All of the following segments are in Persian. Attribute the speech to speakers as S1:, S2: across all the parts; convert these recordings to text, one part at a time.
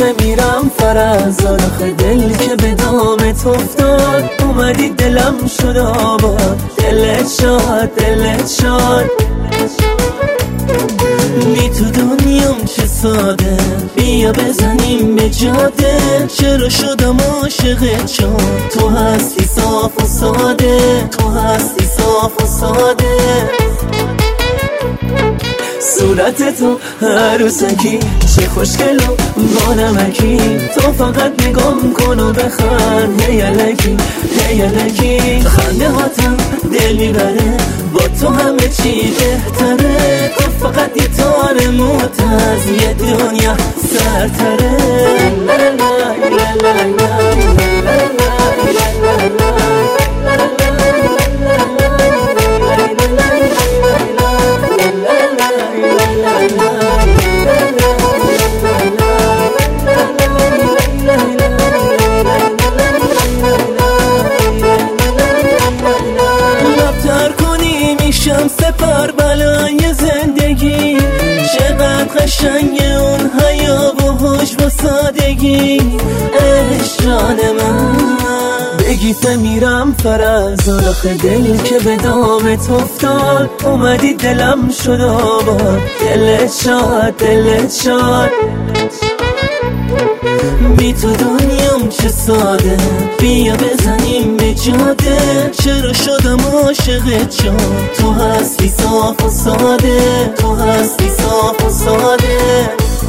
S1: بگیسه میرم فرزان، آخه دل که به دامت افتاد اومدی دلم شد آباد. دلت شاد دلت شاد، بی تو دنیام چه ساده، بیا بزنیم به جاده. چرا شدم عاشقت چون تو هستی صاف و ساده، تو هستی صاف و ساده. صورت تو عروسکی چه خوشگل و بانمکی، تو فقط نگام کن و بخند هیالکی هیالکی. خنده هاتم دل میبره، با تو همه چی بهتره. تو فقط یه تار موت از یه دنیا سرتره. میشم سپر بلای زندگی، چقدر قشنگ اون حیا و حجم و سادگی. عشقان من بگیسه میرم فرزان، آخه دل که به دامت افتاد اومدی دلم شد آباد. دلت شاد دلت شاد، بی تو دنیام چه ساده، بیا بزنیم به جاده. چرا شدم عاشقت چون تو هستی صاف و ساده، تو هستی صاف و ساده.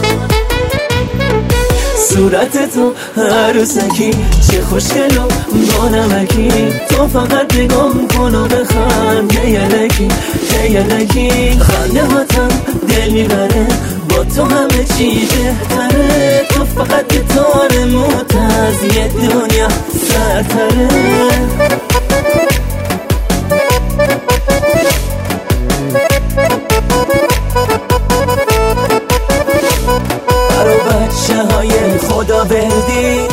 S1: صورت تو عروسکی چه خوشگل و بانمکی، تو فقط نگام کن و بخند هیالکی هیالکی. خنده هاتم دل میبره، با تو همه چی بهتره. تو فقط یه تار موت از یه دنیا سرتره. برو بچه های خدا بردی